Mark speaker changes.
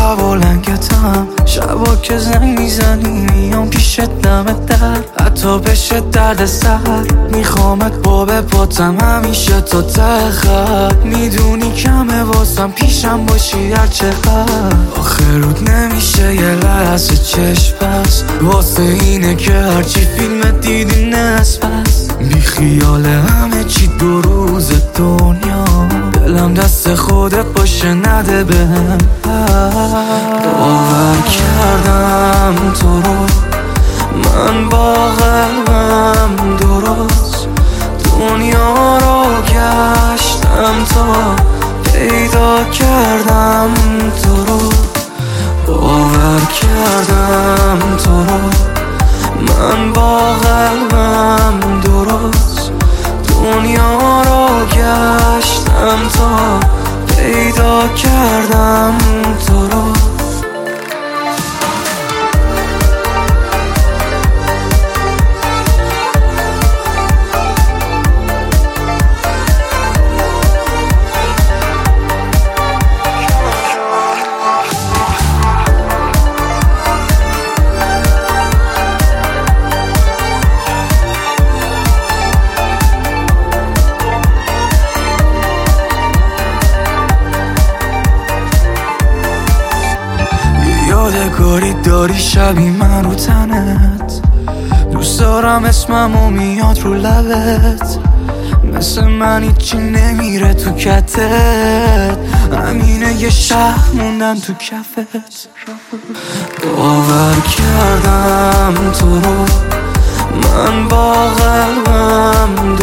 Speaker 1: هوا لنگتم، شبا که زنگ میزنی میام پیشت دمت در، حتی بشه درد سر میخوامت با پاتم همیشه تا ته خط. میدونی کمه واسم پیشم باشی هر چقدر، آخه رود نمیشه یه لحظه چشم بس، واسه اینه که هرچی فیلم دیدی نصف بس. بی خیال همه چی دو روز دنیا، دلم دست خودت باشه نده بهم. باور کردم تو رو من با قلبم درست، دنیا رو گشتم تا پیدا کردم تو رو. باور کردم تو رو من با قلبم درست، دنیا رو گشتم تا پیدا کردم تو رو. یادگاری داری شبی من رو تنت، دوست دارم اسممو میاد رو لبت، مثل من هیچی نمیره تو کتت، همینه یه شهر موندن تو کفت. باور کردم تو رو من با قلبم